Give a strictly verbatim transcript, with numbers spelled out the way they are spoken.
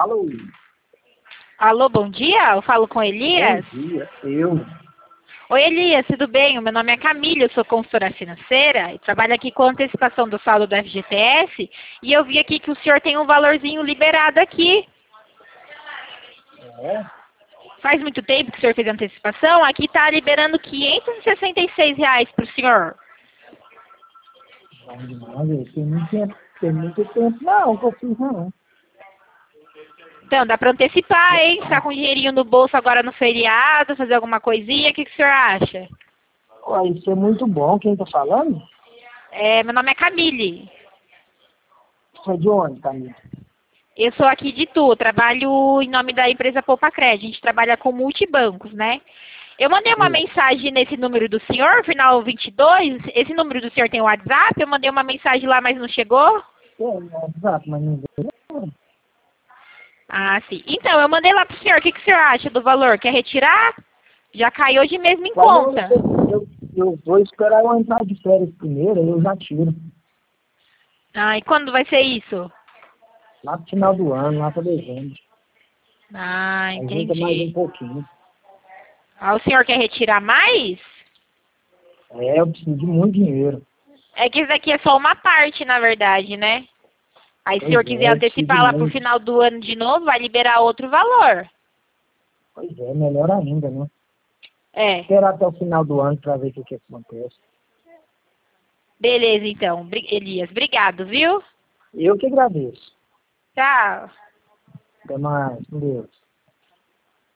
Alô? Alô, bom dia? Eu falo com Elias? Bom dia, eu. Oi, Elias, tudo bem? O meu nome é Camila, eu sou consultora financeira e trabalho aqui com antecipação do saldo do F G T S e eu vi aqui que o senhor tem um valorzinho liberado aqui. É? Faz muito tempo que o senhor fez a antecipação, aqui está liberando quinhentos e sessenta e seis reais para o senhor. Bom demais, eu tem muito tempo, tem muito tempo não que eu fiz não. Então, dá para antecipar, hein? Ficar com dinheirinho no bolso agora no feriado, fazer alguma coisinha, o que, que o senhor acha? Ué, isso é muito bom, quem tá falando? É, meu nome é Camille. Você é de onde, Camila? Eu sou aqui de Tu, trabalho em nome da empresa Poupa Crédito, a gente trabalha com multibancos, né? Eu mandei uma Sim. mensagem nesse número do senhor, final vinte e dois, esse número do senhor tem o WhatsApp, eu mandei uma mensagem lá, mas não chegou? É, exato, mas ninguém. Ah, sim. Então, eu mandei lá pro senhor, o que, que o senhor acha do valor? Quer retirar? Já caiu hoje mesmo em Valor, conta. eu, eu, eu vou esperar eu entrar de férias primeiro, aí eu já tiro. Ah, e quando vai ser isso? Lá pro final do ano, lá pra dezembro. Ah, Aí junta mais um entendi. pouquinho. Ah, o senhor quer retirar mais? É, eu preciso de muito dinheiro. É que isso daqui é só uma parte, na verdade, né? Aí se o Pois senhor quiser é, eu preciso de antecipar lá pro muito. final do ano de novo, vai liberar outro valor. Pois é, melhor ainda, né? É. Esperar até o final do ano pra ver o que, que acontece. Beleza, então. Bri- Elias, obrigado, viu? Eu que agradeço. Tchau. Até mais, com Deus.